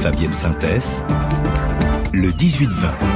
Fabienne Synthèse, le 18-20.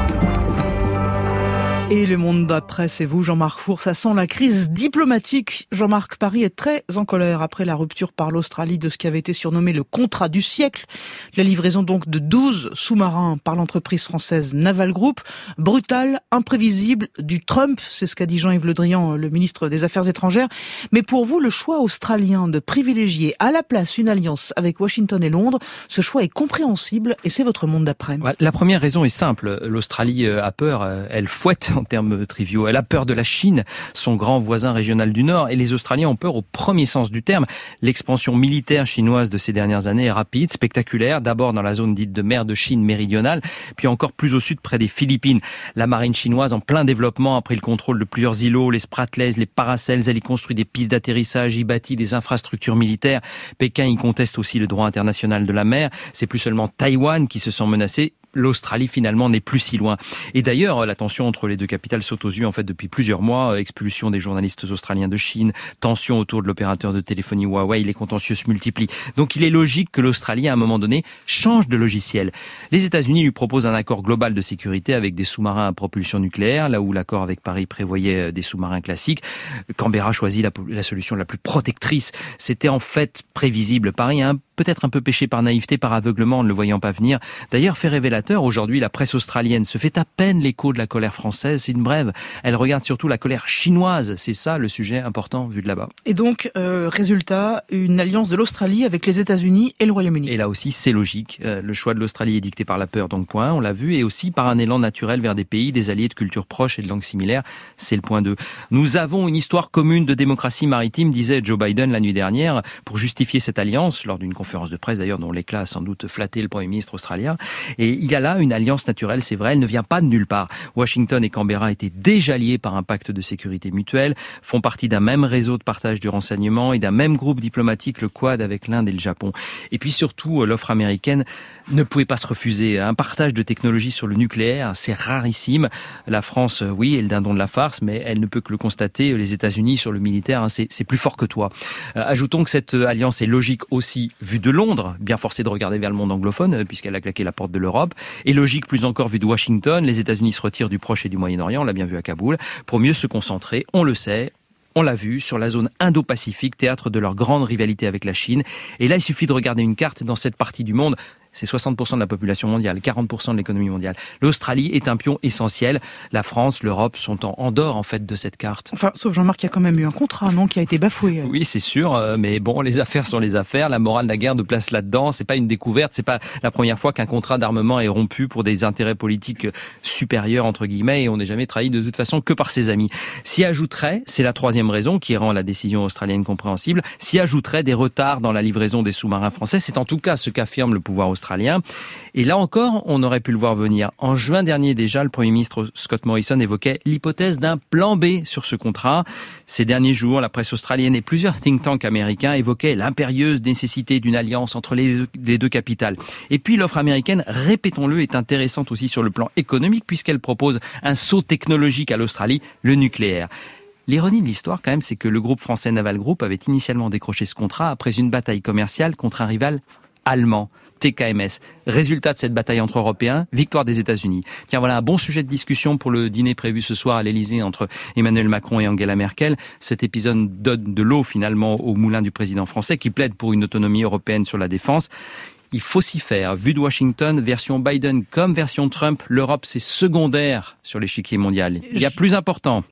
Et le monde d'après, c'est vous, Jean-Marc Four. Ça sent la crise diplomatique. Jean-Marc, Paris est très en colère après la rupture par l'Australie de ce qui avait été surnommé le contrat du siècle. La livraison donc de 12 sous-marins par l'entreprise française Naval Group. Brutale, imprévisible, du Trump, c'est ce qu'a dit Jean-Yves Le Drian, le ministre des Affaires étrangères. Mais pour vous, le choix australien de privilégier à la place une alliance avec Washington et Londres, ce choix est compréhensible et c'est votre monde d'après. La première raison est simple. L'Australie a peur, elle fouette en termes triviaux. Elle a peur de la Chine, son grand voisin régional du Nord, et les Australiens ont peur au premier sens du terme. L'expansion militaire chinoise de ces dernières années est rapide, spectaculaire, d'abord dans la zone dite de mer de Chine méridionale, puis encore plus au sud près des Philippines. La marine chinoise en plein développement a pris le contrôle de plusieurs îlots, les Spratlys, les Paracels, elle y construit des pistes d'atterrissage, y bâtit des infrastructures militaires. Pékin y conteste aussi le droit international de la mer. C'est plus seulement Taïwan qui se sent menacé. L'Australie, finalement, n'est plus si loin. Et d'ailleurs, la tension entre les deux capitales saute aux yeux, en fait, depuis plusieurs mois. Expulsion des journalistes australiens de Chine, tension autour de l'opérateur de téléphonie Huawei, les contentieux se multiplient. Donc, il est logique que l'Australie, à un moment donné, change de logiciel. Les États-Unis lui proposent un accord global de sécurité avec des sous-marins à propulsion nucléaire, là où l'accord avec Paris prévoyait des sous-marins classiques. Canberra choisit la solution la plus protectrice. C'était en fait prévisible. Paris a peut-être un peu péché par naïveté, par aveuglement, en ne le voyant pas venir. D'ailleurs, fait révélateur, aujourd'hui, la presse australienne se fait à peine l'écho de la colère française. C'est une brève. Elle regarde surtout la colère chinoise. C'est ça le sujet important vu de là-bas. Et donc, résultat, une alliance de l'Australie avec les États-Unis et le Royaume-Uni. Et là aussi, c'est logique. Le choix de l'Australie est dicté par la peur, donc point, on l'a vu, et aussi par un élan naturel vers des pays, des alliés de cultures proches et de langues similaires. C'est le point 2. Nous avons une histoire commune de démocratie maritime, disait Joe Biden la nuit dernière, pour justifier cette alliance, lors d'une conférence de presse d'ailleurs, dont l'éclat a sans doute flatté le Premier ministre australien. Et il y a là une alliance naturelle, c'est vrai, elle ne vient pas de nulle part. Washington et Canberra étaient déjà liés par un pacte de sécurité mutuelle, font partie d'un même réseau de partage du renseignement et d'un même groupe diplomatique, le Quad, avec l'Inde et le Japon. Et puis surtout, l'offre américaine ne pouvait pas se refuser. Un partage de technologies sur le nucléaire, c'est rarissime. La France, oui, est le dindon de la farce, mais elle ne peut que le constater. Les États-Unis, sur le militaire, c'est plus fort que toi. Ajoutons que cette alliance est logique aussi vue de Londres, bien forcé de regarder vers le monde anglophone, puisqu'elle a claqué la porte de l'Europe, et logique plus encore vue de Washington. Les États-Unis se retirent du Proche et du Moyen-Orient, on l'a bien vu à Kaboul, pour mieux se concentrer, on le sait, on l'a vu, sur la zone Indo-Pacifique, théâtre de leur grande rivalité avec la Chine. Et là, il suffit de regarder une carte dans cette partie du monde. C'est 60% de la population mondiale, 40% de l'économie mondiale. L'Australie est un pion essentiel. La France, l'Europe sont en dehors, en fait, de cette carte. Enfin, sauf Jean-Marc, il y a quand même eu un contrat, non, qui a été bafoué. Oui, c'est sûr, mais bon, les affaires sont les affaires. La morale de la guerre de place là-dedans. C'est pas une découverte, c'est pas la première fois qu'un contrat d'armement est rompu pour des intérêts politiques supérieurs, entre guillemets, et on n'est jamais trahi de toute façon que par ses amis. S'y ajouterait, c'est la troisième raison qui rend la décision australienne compréhensible, s'y ajouterait des retards dans la livraison des sous-marins français. C'est en tout cas ce qu'affirme le pouvoir australien. Et là encore, on aurait pu le voir venir. En juin dernier déjà, le Premier ministre Scott Morrison évoquait l'hypothèse d'un plan B sur ce contrat. Ces derniers jours, la presse australienne et plusieurs think tanks américains évoquaient l'impérieuse nécessité d'une alliance entre les deux capitales. Et puis l'offre américaine, répétons-le, est intéressante aussi sur le plan économique puisqu'elle propose un saut technologique à l'Australie, le nucléaire. L'ironie de l'histoire, quand même, c'est que le groupe français Naval Group avait initialement décroché ce contrat après une bataille commerciale contre un rival allemand, TKMS. Résultat de cette bataille entre Européens, victoire des États-Unis. Tiens, voilà un bon sujet de discussion pour le dîner prévu ce soir à l'Élysée entre Emmanuel Macron et Angela Merkel. Cet épisode donne de l'eau finalement au moulin du président français qui plaide pour une autonomie européenne sur la défense. Il faut s'y faire. Vu de Washington, version Biden comme version Trump, l'Europe c'est secondaire sur l'échiquier mondial. Il y a plus important.